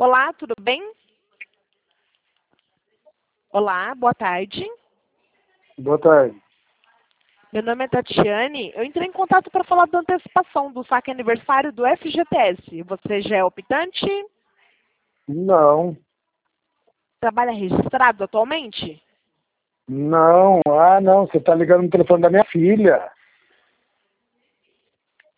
Olá, tudo bem? Olá, boa tarde. Boa tarde. Meu nome é Tatiane. Eu entrei em contato para falar da antecipação do saque aniversário do FGTS. Você já é optante? Não, Trabalha registrado atualmente? não. Ah, não, você está ligando no telefone da minha filha.